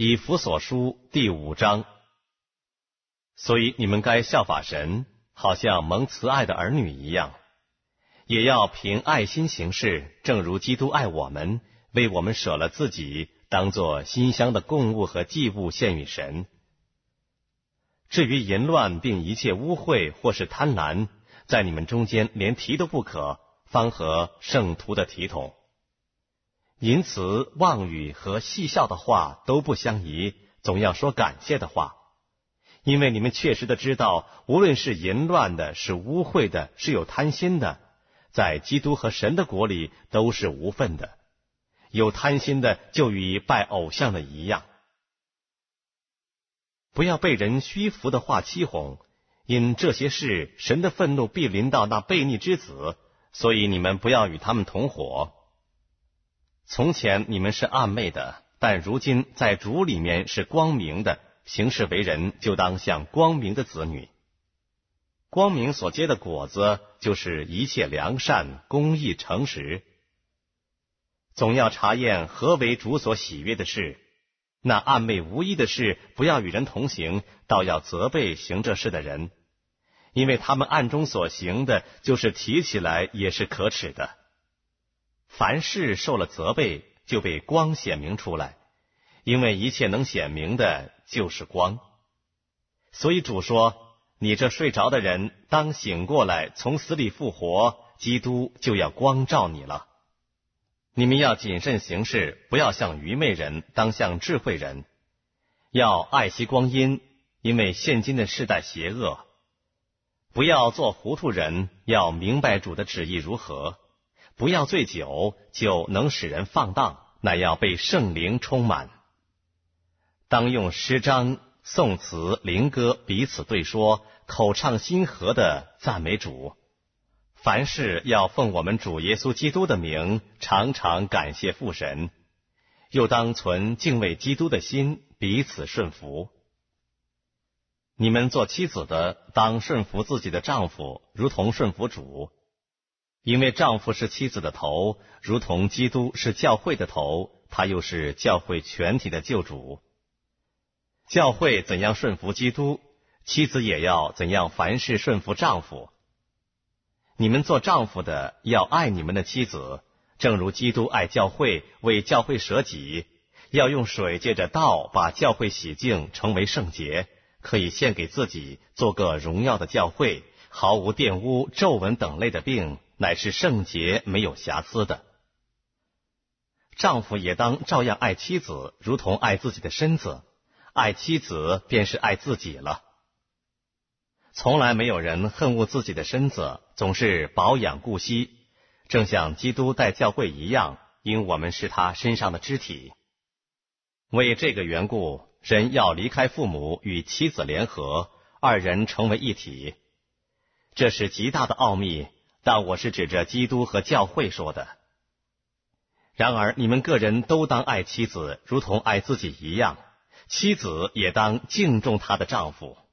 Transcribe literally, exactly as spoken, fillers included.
以弗所书第五章。所以你们该效法神，好像蒙慈爱的儿女一样，也要凭爱心行事，正如基督爱我们，为我们舍了自己，当作馨香的供物和祭物献与神。至于淫乱并一切污秽或是贪婪，在你们中间连提都不可，方合圣徒的体统。淫词、妄语和戏笑的话都不相宜，总要说感谢的话。因为你们确实的知道，无论是淫乱的，是污秽的，是有贪心的，在基督和神的国里都是无分的。有贪心的就与拜偶像的一样。不要被人虚浮的话欺哄，因这些事神的愤怒必临到那悖逆之子，所以你们不要与他们同伙。从前你们是暗昧的，但如今在主里面是光明的，行事为人就当像光明的子女。光明所结的果子，就是一切良善、公义、诚实。总要查验何为主所喜悦的事。那暗昧无益的事，不要与人同行，倒要责备行这事的人，因为他们暗中所行的，就是提起来也是可耻的。凡事受了责备，就被光显明出来，因为一切能显明的，就是光。所以主说，你这睡着的人，当醒过来，从死里复活，基督就要光照你了。你们要谨慎行事，不要像愚昧人，当像智慧人。要爱惜光阴，因为现今的世代邪恶。不要做糊涂人，要明白主的旨意如何。不要醉酒，酒能使人放荡，乃要被圣灵充满。当用诗章、颂词、灵歌彼此对说，口唱心和的赞美主。凡事要奉我们主耶稣基督的名，常常感谢父神，又当存敬畏基督的心，彼此顺服。你们做妻子的，当顺服自己的丈夫，如同顺服主，因为丈夫是妻子的头，如同基督是教会的头，他又是教会全体的救主。教会怎样顺服基督，妻子也要怎样凡事顺服丈夫。你们做丈夫的要爱你们的妻子，正如基督爱教会，为教会舍己，要用水借着道把教会洗净，成为圣洁，可以献给自己，做个荣耀的教会，毫无玷污、皱纹等类的病，乃是圣洁没有瑕疵的。丈夫也当照样爱妻子，如同爱自己的身子，爱妻子便是爱自己了。从来没有人恨恶自己的身子，总是保养顾惜，正像基督待教会一样，因我们是他身上的肢体。为这个缘故，人要离开父母，与妻子联合，二人成为一体。这是极大的奥秘，但我是指着基督和教会说的。然而你们个人都当爱妻子，如同爱自己一样，妻子也当敬重她的丈夫。